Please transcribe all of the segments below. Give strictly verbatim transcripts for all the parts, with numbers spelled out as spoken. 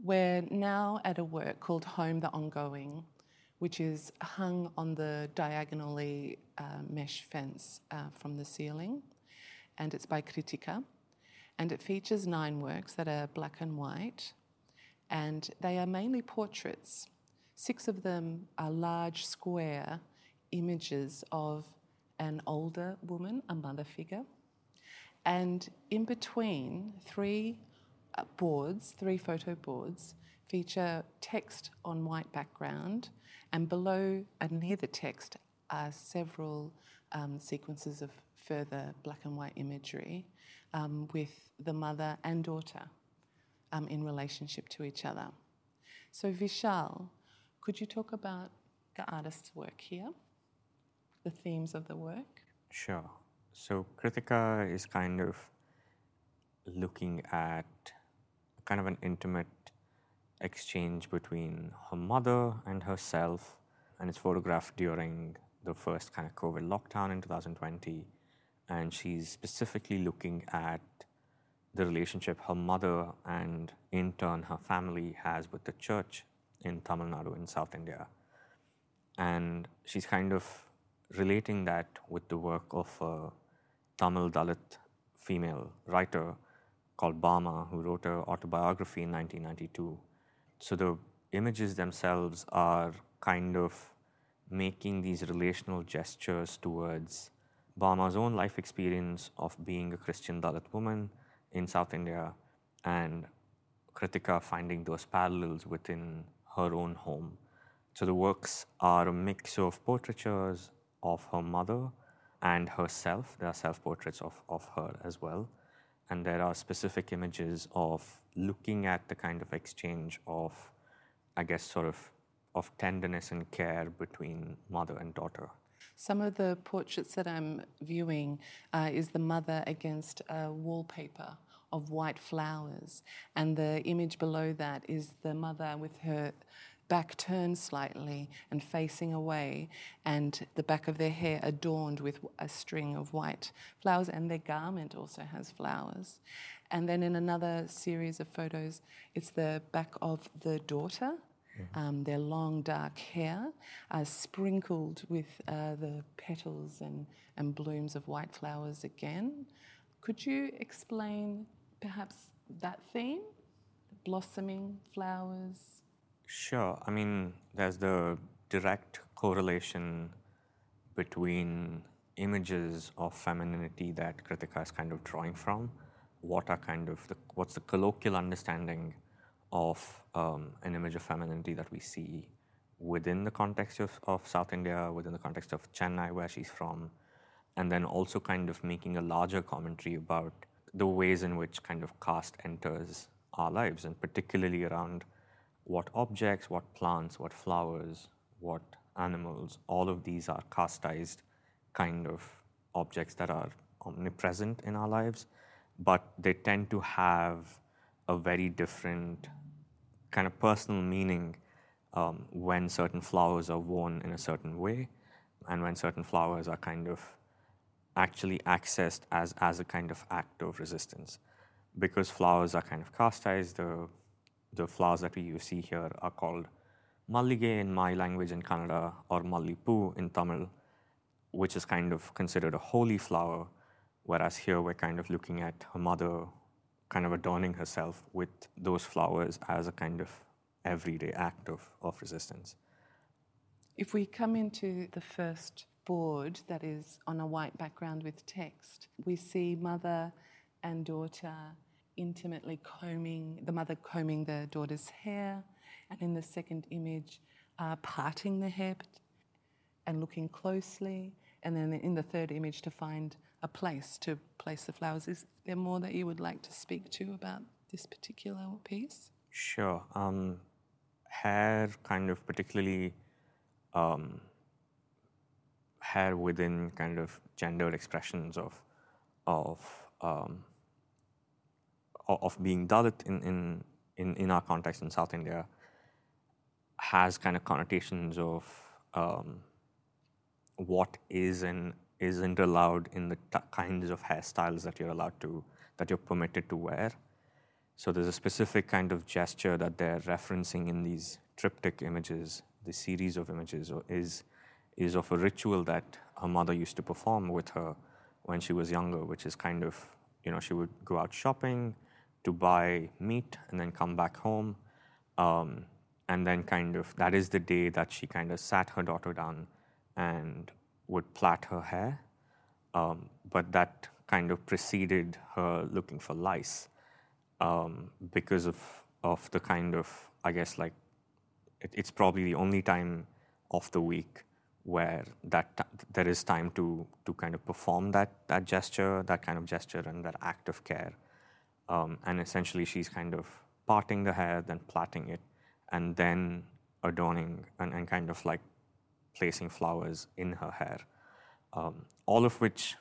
We're now at a work called Home the Ongoing, which is hung on the diagonally uh, mesh fence uh, from the ceiling, and it's by Kritika. And it features nine works that are black and white, and they are mainly portraits. Six of them are large square images of an older woman, a mother figure, and in between, three uh, boards, three photo boards, feature text on white background, and below and near the text are several um, sequences of further black and white imagery um, with the mother and daughter um, in relationship to each other. So Vishal, could you talk about the artist's work here, the themes of the work? Sure. So Kritika is kind of looking at kind of an intimate exchange between her mother and herself, and it's photographed during the first kind of COVID lockdown in two thousand twenty. And she's specifically looking at the relationship her mother and in turn her family has with the church in Tamil Nadu in South India. And she's kind of relating that with the work of a Tamil Dalit female writer called Bama, who wrote an autobiography in nineteen ninety-two. So the images themselves are kind of making these relational gestures towards Bama's own life experience of being a Christian Dalit woman in South India, and Kritika finding those parallels within her own home. So the works are a mix of portraitures of her mother and herself. There are self-portraits of, of her as well. And there are specific images of looking at the kind of exchange of, I guess, sort of, of tenderness and care between mother and daughter. Some of the portraits that I'm viewing uh, is the mother against a wallpaper of white flowers. And the image below that is the mother with her back turned slightly and facing away, and the back of their hair adorned with a string of white flowers, and their garment also has flowers. And then in another series of photos, it's the back of the daughter, mm-hmm. um, their long dark hair, uh, sprinkled with uh, the petals and, and blooms of white flowers again. Could you explain perhaps that theme, the blossoming flowers? Sure. I mean, there's the direct correlation between images of femininity that Kritika is kind of drawing from. What are kind of the, what's the colloquial understanding of um, an image of femininity that we see within the context of, of South India, within the context of Chennai, where she's from, and then also kind of making a larger commentary about the ways in which kind of caste enters our lives, and particularly around what objects, what plants, what flowers, what animals, all of these are casteized kind of objects that are omnipresent in our lives, but they tend to have a very different kind of personal meaning um, when certain flowers are worn in a certain way, and when certain flowers are kind of actually accessed as, as a kind of act of resistance. Because flowers are kind of casteized, the The flowers that we see here are called Mallige in my language in Kannada, or Mallipu in Tamil, which is kind of considered a holy flower, whereas here we're kind of looking at her mother kind of adorning herself with those flowers as a kind of everyday act of, of resistance. If we come into the first board that is on a white background with text, we see mother and daughter intimately combing, the mother combing the daughter's hair, and in the second image, uh, parting the hair and looking closely, and then in the third image to find a place to place the flowers. Is there more that you would like to speak to about this particular piece? Sure. Um, hair kind of particularly um, hair within kind of gendered expressions of of um, of being Dalit in, in, in, in our context in South India has kind of connotations of um, what is and isn't allowed in the t- kinds of hairstyles that you're allowed to, that you're permitted to wear. So there's a specific kind of gesture that they're referencing in these triptych images, the series of images, or is, is of a ritual that her mother used to perform with her when she was younger, which is kind of, you know, she would go out shopping to buy meat and then come back home. Um, and then kind of, that is the day that she kind of sat her daughter down and would plait her hair. Um, but that kind of preceded her looking for lice um, because of, of the kind of, I guess, like, it, it's probably the only time of the week where that t- there is time to to kind of perform that that gesture, that kind of gesture and that act of care. Um, and essentially she's kind of parting the hair, then plaiting it, and then adorning and, and kind of like placing flowers in her hair. Um, all of which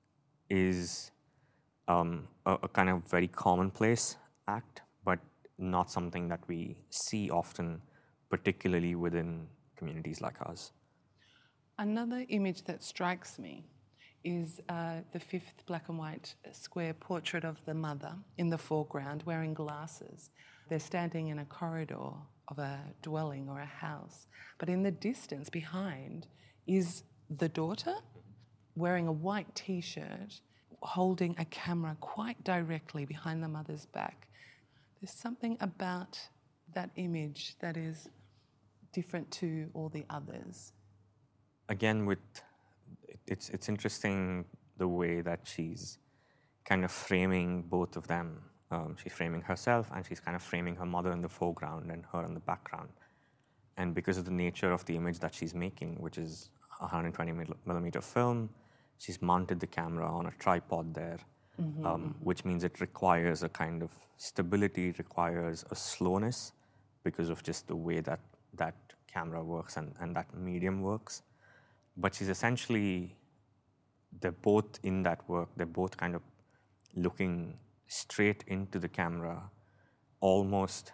is um, a, a kind of very commonplace act, but not something that we see often, particularly within communities like ours. Another image that strikes me is uh, the fifth black and white square portrait of the mother in the foreground wearing glasses. They're standing in a corridor of a dwelling or a house, but in the distance behind is the daughter wearing a white t-shirt, holding a camera quite directly behind the mother's back. There's something about that image that is different to all the others. Again, with it's it's interesting the way that she's kind of framing both of them. Um, she's framing herself and she's kind of framing her mother in the foreground and her in the background. And because of the nature of the image that she's making, which is a one hundred twenty millimeter film, she's mounted the camera on a tripod there, mm-hmm. um, which means it requires a kind of stability, it requires a slowness because of just the way that that camera works and, and that medium works. But she's essentially, they're both in that work, they're both kind of looking straight into the camera, almost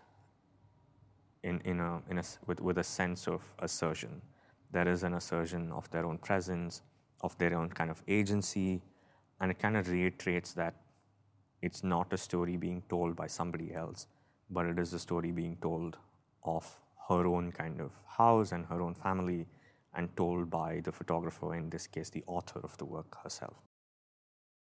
in, in a, in a, with, with a sense of assertion. There is an assertion of their own presence, of their own kind of agency, and it kind of reiterates that it's not a story being told by somebody else, but it is a story being told of her own kind of house and her own family, and told by the photographer, in this case, the author of the work herself.